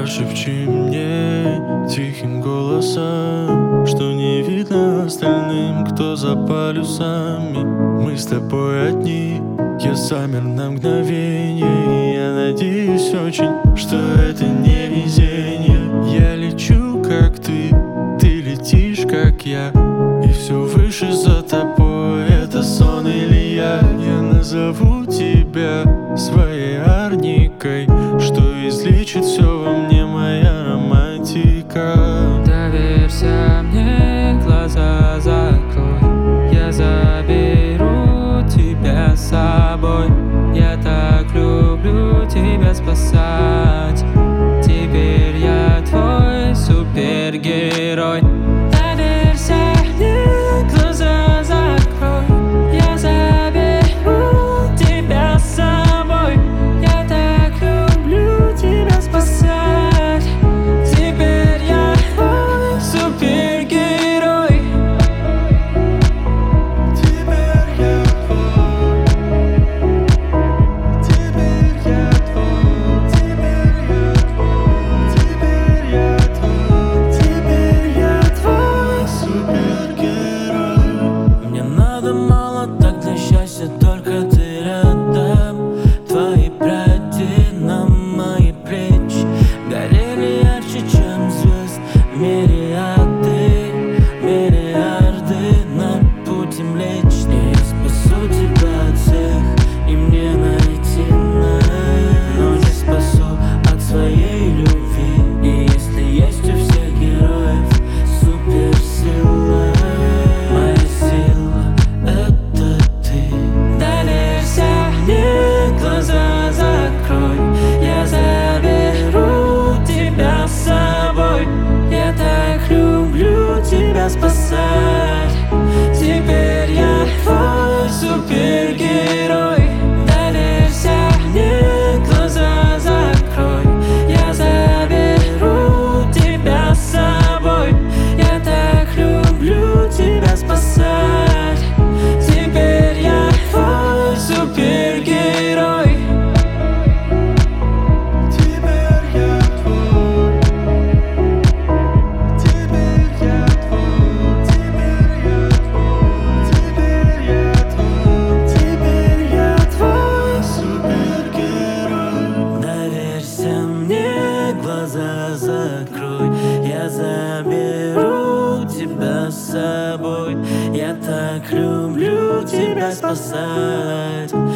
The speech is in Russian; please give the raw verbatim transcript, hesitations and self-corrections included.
Прошепчи мне тихим голосом, что не видно остальным, кто за полюсами. Мы с тобой одни, я замер на мгновение. Я надеюсь очень, что это не везение. Я лечу, как ты, ты летишь, как я, и все выше за тобой. Это сон или я? Я назову тебя своей Арникой, что излечит все во мне моя романтика. Доверься мне, глаза закрой, я заберу тебя с собой. Я так люблю тебя спасать. Теперь я твой супергерой. Доверься мне, глаза закрой, я заберу тебя с собой. Я так люблю тебя спасать. Теперь я твой супергерой. Теперь я твой, теперь я твой, теперь я твой, теперь я твой, теперь я твой супергерой. Мне надо мало так для счастья, только ты рядом. Твои пряди на мои плечи горели ярче, чем звезд. Мириады, миллиарды на пути Млечный. Я спасу тебя от всех, и мне найти нас. Но не спасу от своей любви. И если есть у всех героев суперсила, моя сила — это ты. Доверься мне, глаза закрой, я заберу тебя с собой. Я так люблю тебя спасать. Теперь я твой супергерой. Доверься мне, глаза закрой, я заберу тебя с собой. Я так люблю тебя спасать. Теперь я твой супергерой. Теперь я твой, теперь я твой, теперь я твой, теперь я твой, теперь я твой супергерой. Доверься мне, глаза закрой, я заберу тебя с собой. Я так люблю тебя спасать.